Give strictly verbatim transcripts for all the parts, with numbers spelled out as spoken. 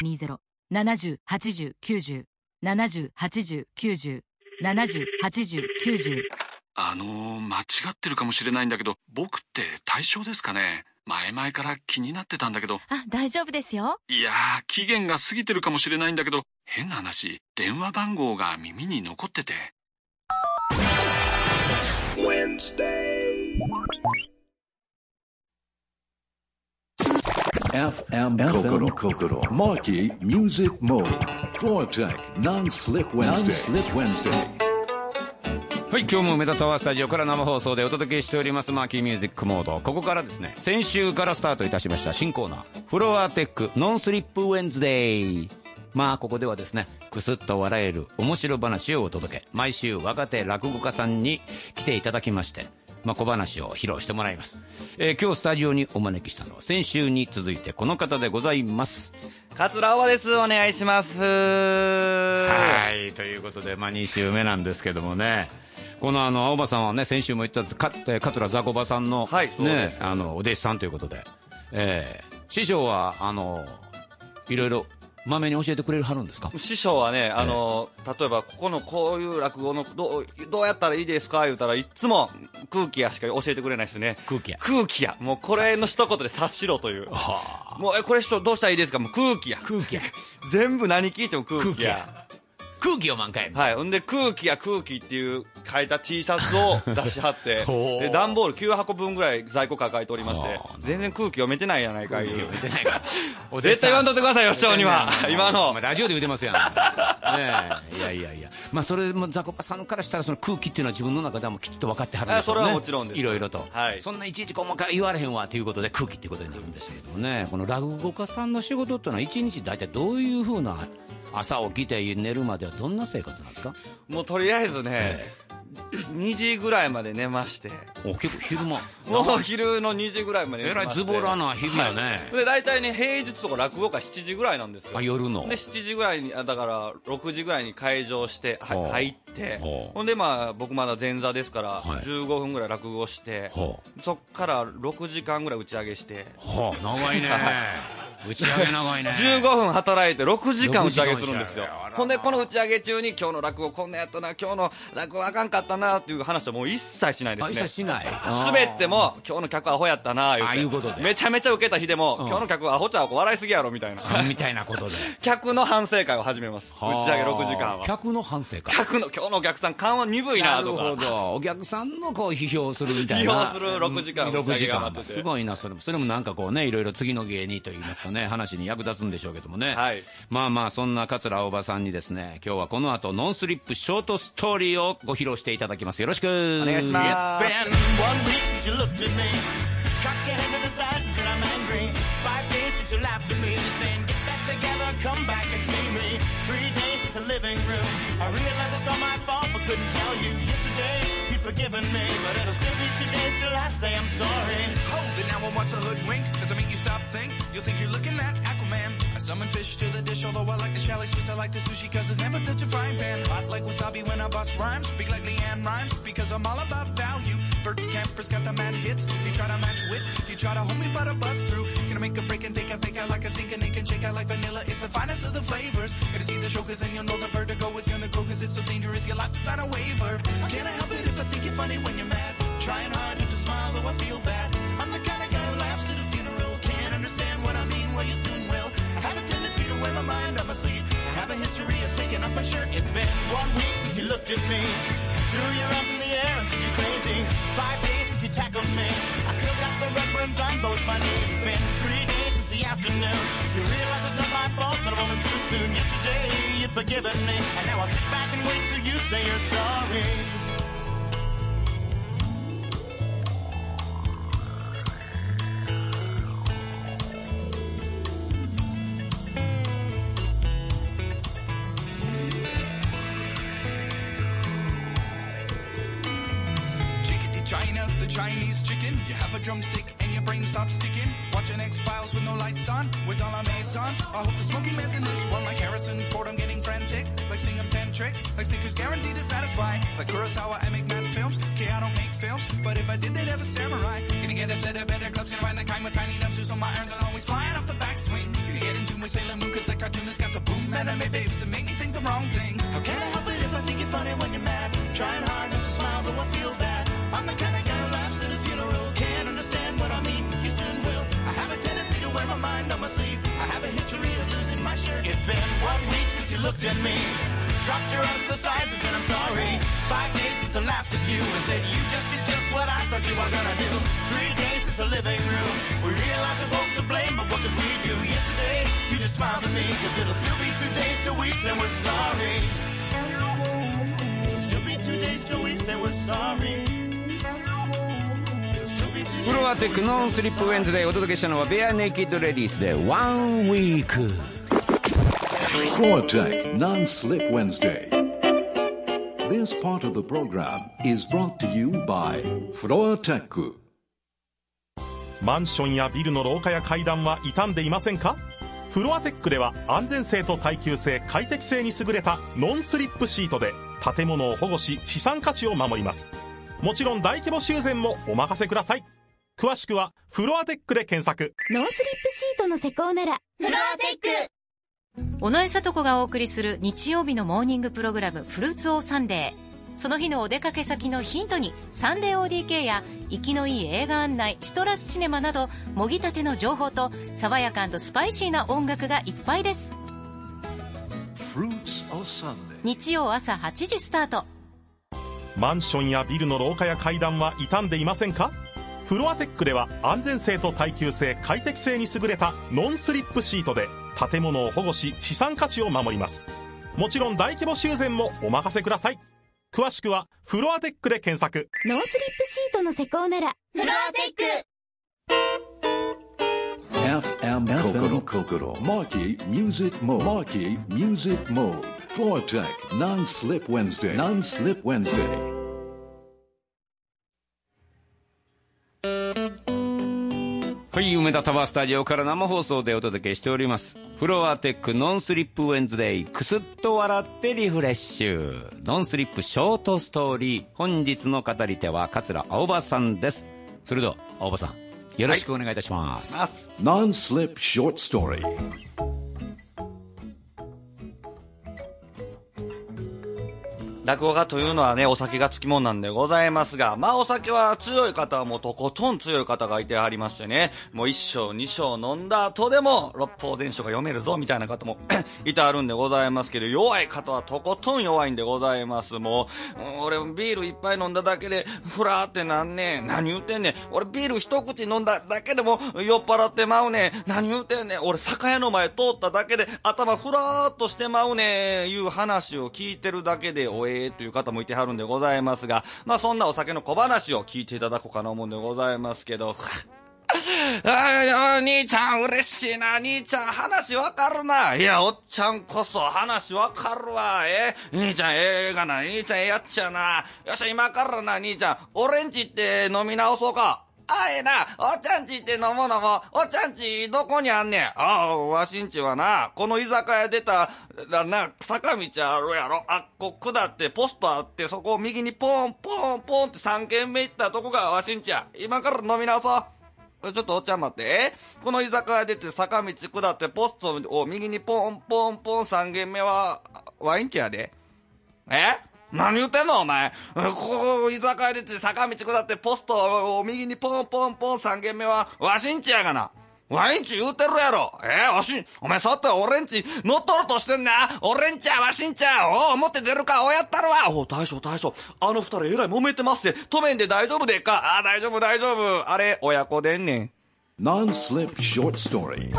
にじゅう ななじゅう はちじゅう きゅうじゅう ななじゅう はちじゅう きゅうじゅう ななじゅう はちじゅう きゅうじゅう。 あのー、間違ってるかもしれないんだけど、僕って対象ですかね？前々から気になってたんだけど。 あ、大丈夫ですよ。 いやー、期限が過ぎてるかもしれないんだけど、変な話、電話番号が耳に残ってて。 エフエム Kokoro Marquee Music Mode Floor Tech Non-Slip Wednesday。 はい、今日も梅田タワースタジオから生放送でお届けしておりますマーキーミュージックモード。ここからですね、先週からスタートいたしました新コーナー、フロアテックノンスリップウェンズデイ。まあここではですね、くすっと笑える面白話をお届け、毎週若手落語家さんに来ていただきまして、まあ、小話を披露してもらいます。えー、今日スタジオにお招きしたのは先週に続いてこの方でございます。 桂尾です。お願いします。 はい、ということで、まあ、に週目なんですけどもね、このあの青葉さんはね、先週も言ったんですか、えー、桂雑魚場さんの、はい、ね、あのお弟子さんということで、えー、師匠はあのいろいろまめに教えてくれるはるんですか？ 師匠はね、あの、えー、例えばここのこういう落語のどう、どうやったらいいですか言うたらいつも空気やしか教えてくれないですね。 空気や空気や、もうこれの一言で察しろという。はあ、もうえこれどうしたらいいですか？もう空気や空気や全部何聞いても空気や空気を満開。 はい。ほんで空気や空気っていう書いた T シャツを出しはってで段ボールきゅうはこぶんぐらい在庫抱えておりまして、全然空気読めてないやないかいう。 読めてないか絶対言わんとってくださいよ、師匠には。今の、 まあ、ラジオで言うてますやんねえ。いやいやいや、まあそれも雑魚場さんからしたらその空気っていうのは自分の中ではもうきちっと分かってはるんですよね。 それはもちろんです。 いろいろと、 はい、 そんないちいち細かい言われへんわということで空気っていうことになるんですけどね。この落語家さんの仕事っていうのはいちにち大体どういうふうな、朝起きて寝るまではどんな生活なんですか？ もうとりあえずね、えー、にじぐらいまで寝まして。 お、結構昼間もう昼のにじぐらいまで寝まして。 えらいズボラな日々やね、 はい、で大体ね、平日とか落語会しちじぐらいなんですよ。 あ、夜のでしちじぐらいに、だからろくじぐらいに会場して、は入って、ほんでまあ僕まだ前座ですから、はい、じゅうごふんぐらい落語して、そっからろくじかんぐらい打ち上げして、 はあ、長いね打ち上げ長いねじゅうごふん働いてろくじかん打ち上げするんですよ。ほんでこの打ち上げ中に今日の落語こんなやったな、今日の落語あかんかったなっていう話はもう一切しないですね。 一切しない。 滑っても今日の客アホやったな言うて、 ああいうことでめちゃめちゃ受けた日でも、うん、今日の客アホちゃう、笑いすぎやろみたいなみたいなことで客の反省会を始めます。打ち上げろくじかんは客の反省会。 客の今日のお客さん勘は鈍いなとか。 なるほど、お客さんのこう批評するみたいな。 批評するろくじかん打ち上げが待ってて、 すごいな。それもそれもなんかこうね、いろいろ次の芸にといいますかね、話に役立つんでしょうけどもね、はい、まあまあそんな桂青葉さんにですね、今日はこの後ノンスリップショートストーリーをご披露していただきます。よろしくお願いします。 Forgiven me, but it'll still be today till I say I'm sorry. Hold it, now I watch the hoodwink. Does it make you stop think? You'll think you're looking at Aquaman. I summon fish to the dish, although I like the chalet Swiss, I like the sushi, cause it's never touch a frying pan. Hot like wasabi when I bust rhymes. Speak like Leanne Rhymes, because I'm all about value. Bert Camper's got the mad hits. You try to match wits, you try to hold me but I bust through. Gonna make a break and take a fake out like a stinking naked and shake out like vanilla. It's the finest of the flavors. Gonna see the show cause then you'll know the vertigo is gonna go cause it's so dangerous. You'll have to sign a waiver. Can't I help it if I think you're funny when you're mad? Trying hard not to smile though I feel bad. I'm the kind of guy who laughs at a funeral. Can't understand what I mean, well you soon will. I have a tendency to wear my mind on my sleeve. I have a history of taking off my shirt. It's been one week since you looked at me. Threw your arms in the air and said you're crazy. Five days since you tackled me. I still got the red burns on both my knees. It's been three days since the afternoon. You realize it's not my fault, but a moment too soon. Yesterday you'd forgiven me, and now I'll sit back and wait till you say you're sorry. China, the Chinese chicken. You have a drumstick and your brain stops sticking. Watching X-Files with no lights on, with all our maisons. I hope the smoky man's in this one like Harrison Ford. I'm getting frantic, like Stingham Tantric. like stickers guaranteed to satisfy. Like Kurosawa, I make mad films. Okay, I don't make films, but if I did, they'd have a samurai. Gonna get a set of better clubs, gonna find the kind with tiny numbers, so my irons are always flying off the backswing. Gonna get in tune with Sailor Moon, cause the cartoonist got the boom anime babes that make me think the wrong thing. How can I help it if I think you're funny when you're mad? Trying hard not to smile, though I feel bad. I'm the kind of guy who laughs at a funeral. Can't understand what I mean, you soon will. I have a tendency to wear my mind on my sleeve. I have a history of losing my shirt. It's been one week since you looked at me. Dropped your arms to the sides and said I'm sorry. Five days since I laughed at you and said you just did just what I thought you were gonna do. Three days since the living room. We realized we're both to blame, but what could we do? Yesterday, you just smiled at me, cause it'll still be two days till we say we're sorry. It'll still be two days till we say we're sorry. フロアテックノンスリップウェンズでお届けしたのはベアネイキッドレディースでワンウィーク。 Floor Tech Non-Slip Wednesday. This part of the program is brought to you by Floor Tech. マンションやビルの廊下や階段は傷んでいませんか？フロアテックでは安全性と耐久性、快適性に優れたノンスリップシートで建物を保護し資産価値を守ります。もちろん大規模修繕もお任せください。詳しくはフロアテックで検索。 ノンスリップシートの施工ならフロアテック。尾上聡子がお送りする日曜日のモーニングプログラムフルーツオーサンデー。その日のお出かけ先のヒントにサンデー オーディーケー や生きのいい映画案内、シトラスシネマなどもぎたての情報と爽やか&スパイシーな音楽がいっぱいです。 Fruits of Sunday. 日曜朝はちじスタート。 マンションやビルの廊下や階段は傷んでいませんか？フロアテックでは安全性と耐久性、快適性に優れたノンスリップシートで建物を保護し資産価値を守ります。もちろん大規模修繕もお任せください。詳しくはフロアテックで検索。 ノンスリップシートの施工ならフロアテック。 エフエム Kokoro Marquee Music Mode. Marquee Music Mode. Floor Tech Non-Slip Wednesday. Non-Slip Wednesday. はい、梅田タワースタジオから生放送でお届けしておりますフロアテックノンスリップウェンズデイ、くすっと笑ってリフレッシュノンスリップショートストーリー。本日の語り手は桂青葉さんです。それでは青葉さん、よろしくお願いいたします、はい、 Non-Slip Short Story。 落語家というのはね、お酒がつきもんなんでございますが、まあお酒は強い方はもうとことん強い方がいてはりましてね、もう一升二升飲んだ後でも六法全書が読めるぞみたいな方もいてあるんでございますけど、弱い方はとことん弱いんでございます。もう俺ビール一杯飲んだだけでふらーってなんねん、何言うてんねん、俺ビール一口飲んだだけでも酔っ払ってまうねん、何言うてんねん、俺酒屋の前通っただけで頭ふらーっとしてまうねんいう話を聞いてるだけでおえーという方もいてはるんでございますが、まあそんなお酒の小話を聞いていただこうかな思うんでございますけどあ兄ちゃん嬉しいな、兄ちゃん話わかるな、いやおっちゃんこそ話わかるわ、え兄ちゃんええがな、兄ちゃんええやっちゃな、よっしゃ今からな兄ちゃん俺んちって飲み直そうか。あええな、おっちゃんちって飲もう飲もう、おっちゃんちどこにあんねん。ああ、わしんちはな、この居酒屋出たらな、坂道あるやろ、あっこ下ってポストあって、そこを右にポンポンポンって三軒目行ったとこがわしんちや。今から飲み直そう。ちょっとおっちゃん待って、この居酒屋出て坂道下ってポストを右にポンポンポン三軒目はワインちやで。え何言ってんのお前。ここ居酒屋出て坂道下ってポストを右にポンポンポン三軒目はわしんちやがな。ワインち言うてるやろ。えー、わし、お前さって俺んち乗っ取ろうとしてんな。俺んちやわしんちや。おう、持って出るか、おやったるわ。おう、大将大将。あの二人えらい揉めてますって。止めんで大丈夫でっか。あ、大丈夫大丈夫。あれ、親子でんねん。 Non-Slip Short Story。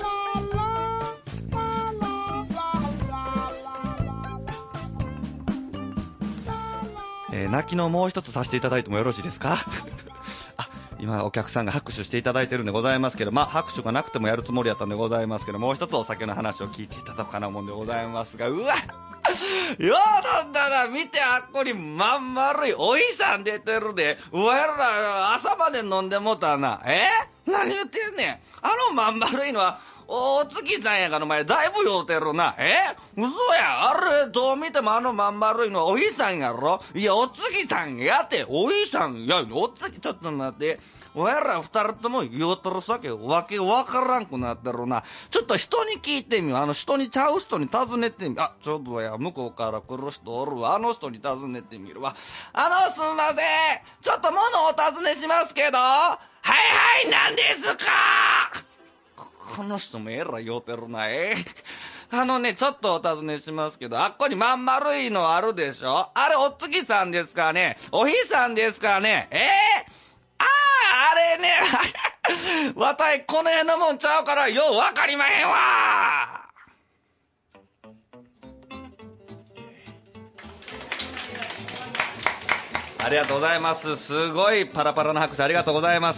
えー、泣きのもう一つさせていただいてもよろしいですかあ、今お客さんが拍手していただいてるんでございますけど、まあ拍手がなくてもやるつもりだったんでございますけど、もう一つお酒の話を聞いていただこうかな思うんでございますが、うわようなんだな、見てあっこにまん丸いおいさん出てるで、うわやら朝まで飲んでもたな。え何言ってんねん。あのまん丸いのはお月さんやからお前だいぶ酔うてるな。え嘘や。あれどう見てもあのまん丸いのはお日さんやろ。いやお月さんやって。お日さんや。お月ちょっと待って。お前ら二人とも酔うとるさけわけわからんくなってるな。ちょっと人に聞いてみよう。あの人にちゃう人に尋ねてみる。あ、ちょっとや向こうから来る人おるわ。あの人に尋ねてみるわ。あのすんません。ちょっと物をお尋ねしますけど。はいはい何ですか。この人もえらい酔うてるな。えあのね、ちょっとお尋ねしますけど、あっこにまん丸いのあるでしょ。あれお月さんですかね。お日さんですかね。えーああ、あれね、わたいこの辺のもんちゃうからようわかりまへんわ。ありがとうございます。すごいパラパラな拍手ありがとうございます。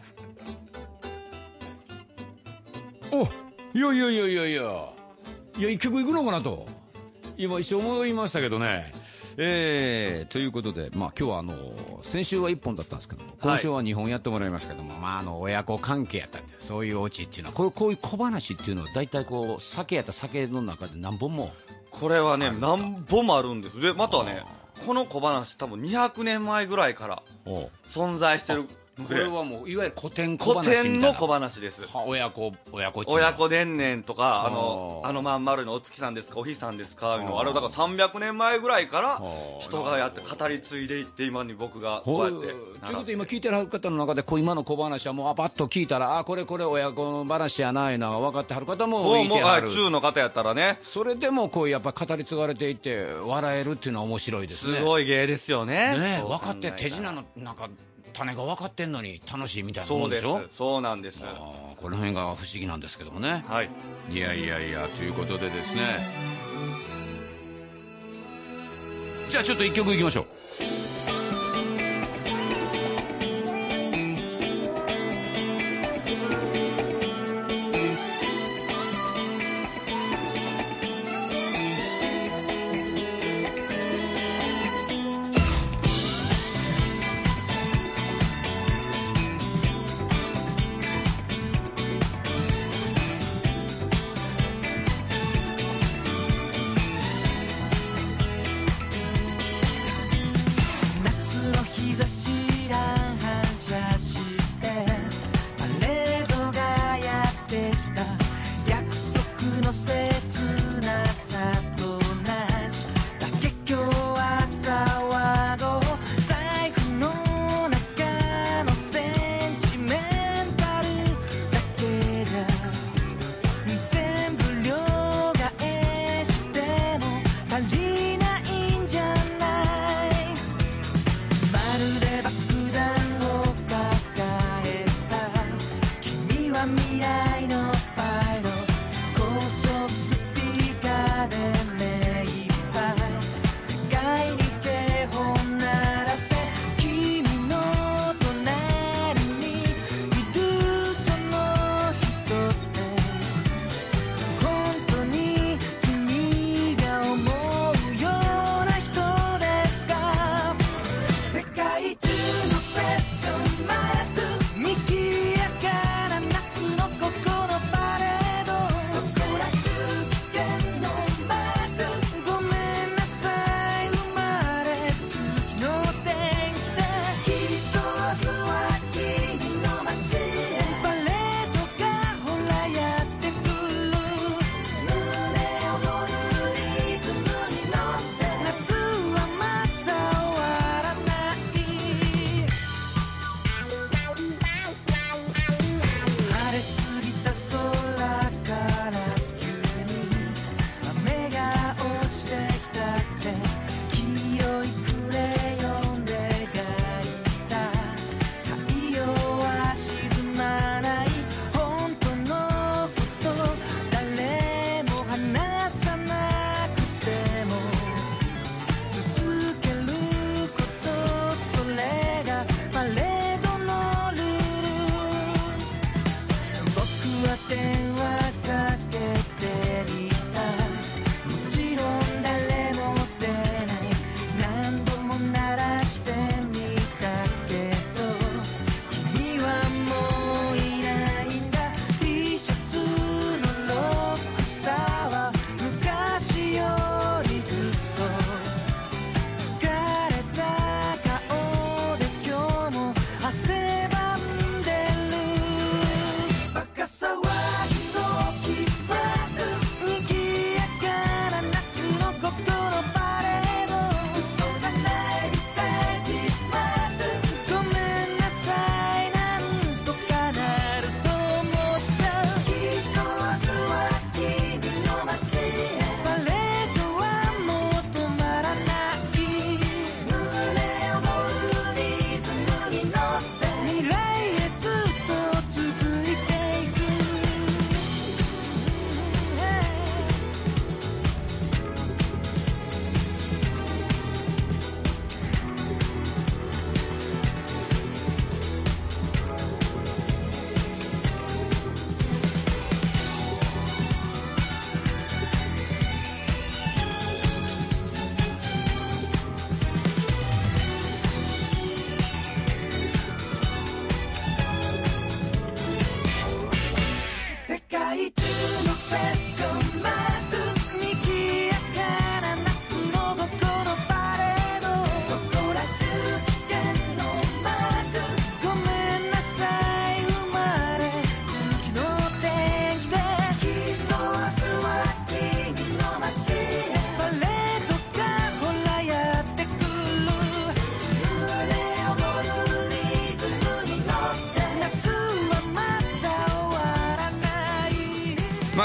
お、いやいやいやいやいやいや一曲いくのかなと今一瞬思いましたけどね。えー、ということで、まあ、今日はあの先週はいっぽんだったんですけども、今週はにほんやってもらいましたけども、はい、まあ、あの親子関係やったりそういうオチっていうのはこういう、こういう小話っていうのは大体こう酒やった酒の中で何本もこれはね何本もあるんです。でまたねこの小話多分にひゃくねんまえぐらいから存在してる。 これはもういわゆる古典小話みたいな。 古典の小話です。 親子親子親子伝々とかあのあのまん丸のお月さんですかお日さんですかのあれだからさんびゃくねんまえぐらいから人がやって語り継いでいって今に僕がこうやって。ということで今聞いてる方の中でこう今の小話はもうパッと聞いたらあこれこれ親子話やないな分かってはる方もいてはる。 中の方やったらね。 それでもこうやっぱ語り継がれていって笑えるっていうのは面白いですね。 すごい芸ですよね。 ね分かって手品のなんか種が分かってんのに楽しいみたいなもんでしょ。 そうですそうなんです。 あこの辺が不思議なんですけどもね。 はいいやいやいやということでですね、じゃあちょっと一曲いきましょう。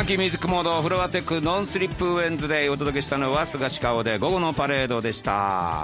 ーキーミュージックモードフロアテックノンスリップウェンズデーお届けしたのは菅氏顔で午後のパレードでした。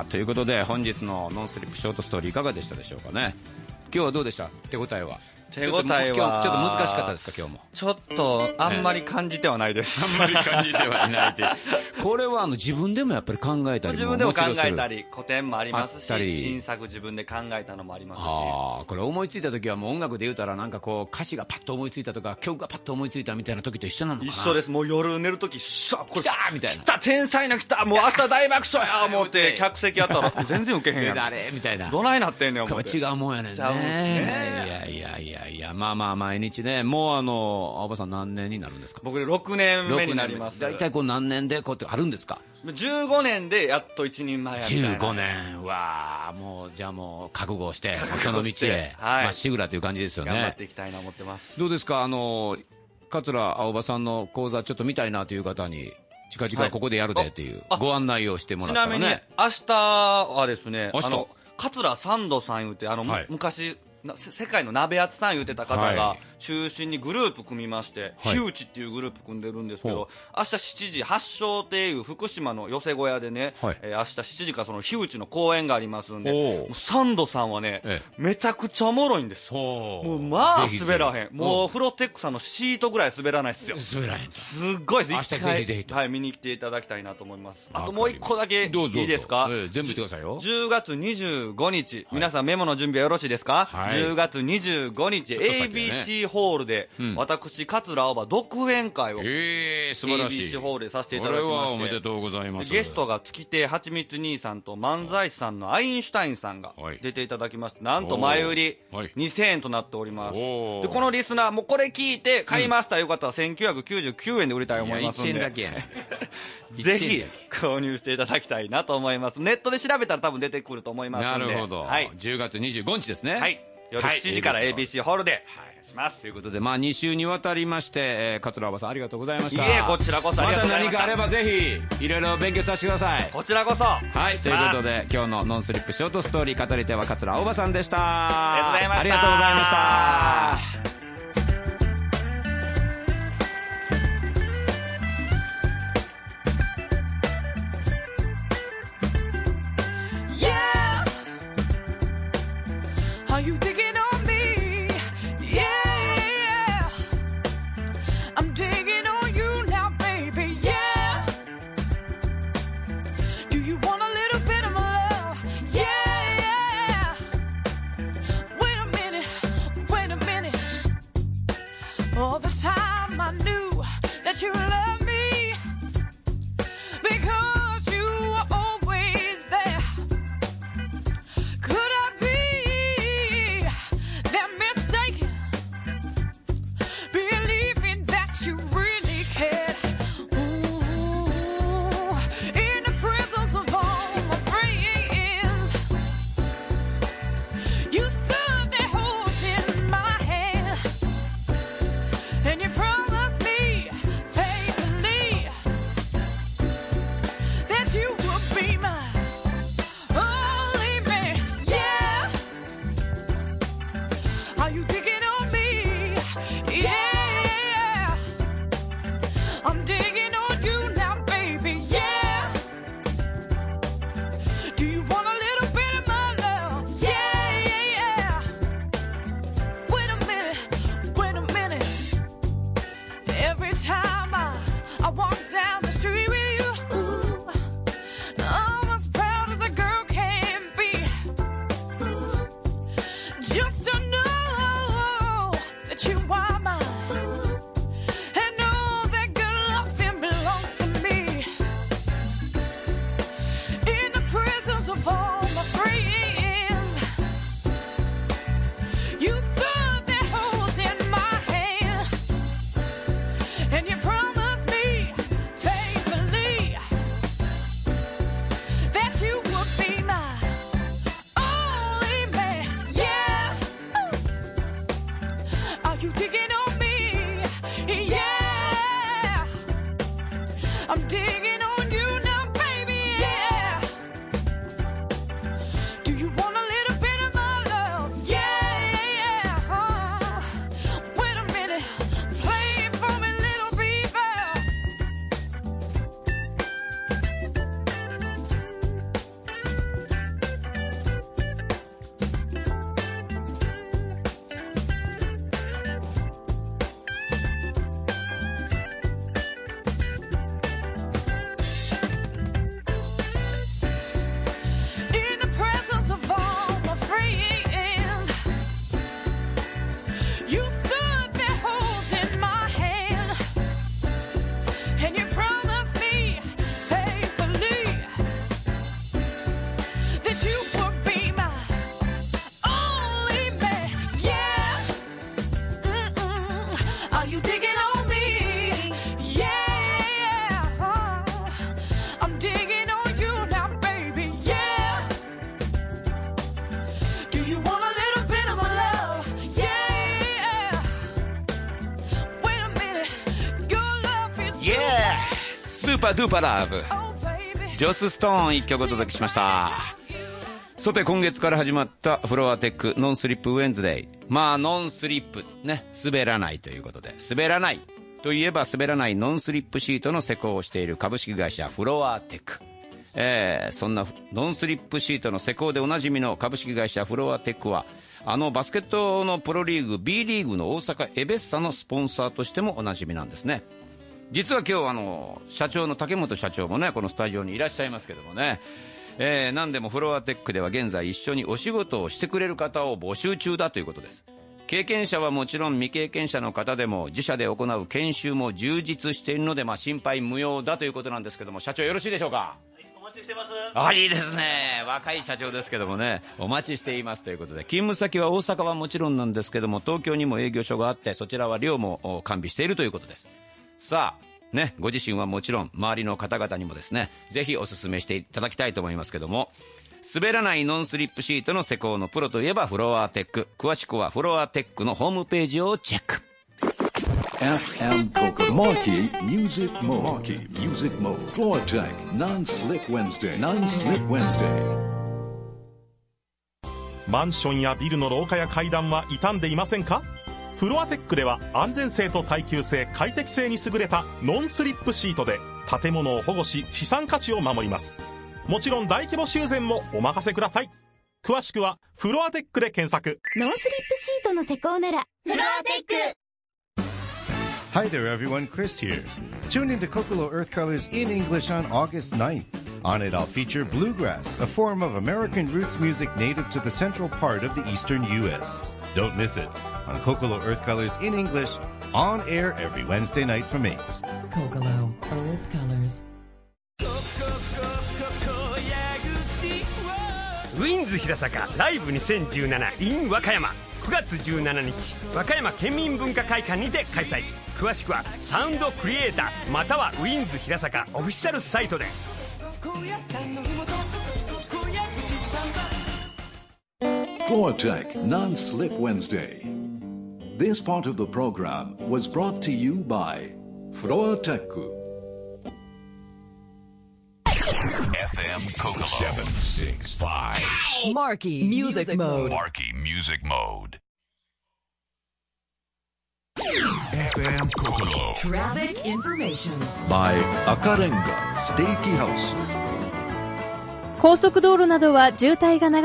ということで本日のノンスリップショートストーリーいかがでしたでしょうかね。今日はどうでした？手応えは手応えはちょっと難しかったですか？今日もちょっとあんまり感じてはないです、 あんまり感じてはいないってこれはあの自分でもやっぱり考えたりも自分でも考えたり古典もありますしあったり新作自分で考えたのもありますし、 あこれ思いついた時はもう音楽で言うたらなんかこう歌詞がパッと思いついたとか曲がパッと思いついたみたいな時と一緒なのかな。 一緒です。もう夜寝る時しゃこれ来たーみたいな来た天才な来たもう明日大爆笑や思って客席やったら全然ウケへんやん誰みたいなどないなってんねん思って違うもんやねんね。 ちゃうんすね。 いやいやいやいやまあまあ毎日ね。もうあの青葉さん何年になるんですか？ 僕ろくねんめになります。 大体こう何年でこうってあるんですか？ じゅうごねんでやっと一人前やみたいな。 じゅうごねんわもうじゃあもう覚悟をしてその道へはいまっしぐらという感じですよね。 頑張っていきたいな思ってます。 どうですかあの桂青葉さんの講座ちょっと見たいなという方に近々ここでやるでっていうご案内をしてもらったらね。 ちなみに明日はですね明日あの桂三度さん言うてあの、はい、昔な世界の鍋やつさん言うてた方が中心にグループ組みまして、はい、火打ちっていうグループ組んでるんですけど、明日しちじ発祥っていう福島の寄せ小屋でね、はいえー、明日しちじからその火打ちの公演がありますんで、もうサンドさんはね、ええ、めちゃくちゃおもろいんですよ。もうまあ滑らへん。もうフロテックさんのシートぐらい滑らないっすよ。 滑らへん。 すっごいです。 明日ぜひぜひと、 はい、見に来ていただきたいなと思います。あともう一個だけいいですか？ どうぞどうぞ、ええ、全部言ってくださいよ。 じゅうがつにじゅうごにち、はい、皆さんメモの準備はよろしいですか？はい、じゅうがつにじゅうごにち、ね、エービーシー ホールで、うん、私桂青葉独演会を、 えー、素晴らしいエービーシー ホールでさせていただきまして、 これはおめでとうございます。 ゲストが月亭はちみつ兄さんと漫才師さんのアインシュタインさんが出ていただきまして、はい、なんと前売りにせんえんとなっております。でこのリスナーもうこれ聞いて買いましたという方はせんきゅうひゃくきゅうじゅうきゅうえんで売りたいと思いますので、 いちえんだけやねぜひ購入していただきたいなと思います。ネットで調べたら多分出てくると思いますので。 なるほど、はい、じゅうがつにじゅうごにちですね。 はい夜しちじから エービーシー ホールで、はい、します。 ということで、まあ、に週にわたりまして、えー、桂青葉さんありがとうございました。 いえこちらこそありがとうございました。 また何かあればぜひいろいろ勉強させてください。 こちらこそ。 はいということで今日のノンスリップショートストーリー語り手は桂青葉さんでした。 ありがとうございました。 ありがとうございました。 All the time I knew that you loved me because you were always there. Could I be that mistaken, believing that you really cared? Ooh, in the presence of all my friends, you stood there holding my hand. And you promised me faithfully that you would be my only man. Yeah. Are you digging on me? Yeah. I'm digging on you now, baby. Yeah. Do you want a little bit of my love? Yeah, yeah, yeah. Wait a minute, wait a minute. Every time I, I walk down the street with you, ooh, I'm as proud as a girl can be. Just to know that you are mine, and know that good loving belongs to me. In the presence of all my friends, you stood there holding my hand. And you promised me faithfully that you would be my only man. Yeah. Are you digging on me? Yeah. I'm digging on you now, baby. Yeah. Do you want a little bit of my love? Yeah, yeah, yeah. Uh, wait a minute. Play it for me, little baby. スーパードゥーパーラブ、ジョス・ストーン一曲お届けしました。さて今月から始まったフロアテックノンスリップウェンズデイ。まあノンスリップね、滑らないということで、滑らないといえば滑らないノンスリップシートの施工をしている株式会社フロアテック。えー、そんなノンスリップシートの施工でおなじみの株式会社フロアテックは、あのバスケットのプロリーグ B リーグの大阪エベッサのスポンサーとしてもおなじみなんですね。実は今日あの社長の竹本社長もねこのスタジオにいらっしゃいますけどもね、えー、何でもフロアテックでは現在一緒にお仕事をしてくれる方を募集中だということです。経験者はもちろん未経験者の方でも自社で行う研修も充実しているので、まあ、心配無用だということなんですけども、社長よろしいでしょうか。 はい、お待ちしてます。 あ、いいですね。若い社長ですけどもね、お待ちしていますということで、勤務先は大阪はもちろんなんですけども、東京にも営業所があって、そちらは寮も完備しているということです。さあね、ご自身はもちろん周りの方々にもですね、ぜひお勧めしていただきたいと思いますけども、滑らないノンスリップシートの施工のプロといえばフロアテック。詳しくはフロアテックのホームページをチェック。 エフエム Coco Marquee Music Mode Marquee Music Mode FloorTech Non-Slip Wednesday Non-Slip Wednesday。 マンションやビルの廊下や階段は傷んでいませんか？フロアテックでは安全性と耐久性、快適性に優れたノンスリップシートで建物を保護し資産価値を守ります。もちろん大規模修繕もお任せください。詳しくはフロアテックで検索。 ノンスリップシートの施工ならフロアテック。 Hi there everyone, Chris here. Tune into Kokolo Earth Colors in English on August ninth. On it I'll feature bluegrass, a form of American roots music native to the central part of the eastern U S. Don't miss it on Kokolo Earth Colors in English, on air every Wednesday night from eight. Kokolo Earth Colors。 ウィンズ平坂ライブにせんじゅうなな in 和歌山、くがつじゅうしちにち和歌山県民文化会館にて開催。詳しくはサウンドクリエイターまたはウィンズ平坂オフィシャルサイトで。 FloorTech Non-Slip Wednesday. This part of the program was brought to you by FloorTech。 エフエム Kokolo seven six five Marquee Music Mode Marquee Music Modeエフエム Kokolo Traffic Information by Akarenga Steaky House。 高速道路などは渋滞が長